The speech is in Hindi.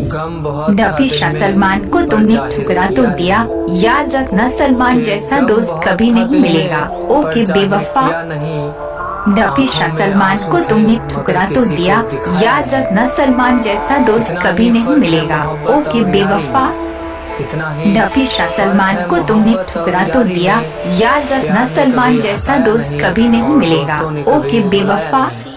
नफीसा सलमान को तुमने ठुकरा तो दिया, याद रखना सलमान जैसा दोस्त कभी नहीं मिलेगा। ओके बेवफा। नफीसा सलमान को तुमने ठुकरा तो दिया, याद रखना सलमान जैसा दोस्त कभी नहीं मिलेगा। ओके बेवफा। नफीसा सलमान को तुमने ठुकरा तो दिया, याद रखना सलमान जैसा दोस्त कभी नहीं मिलेगा। ओके बेवफा।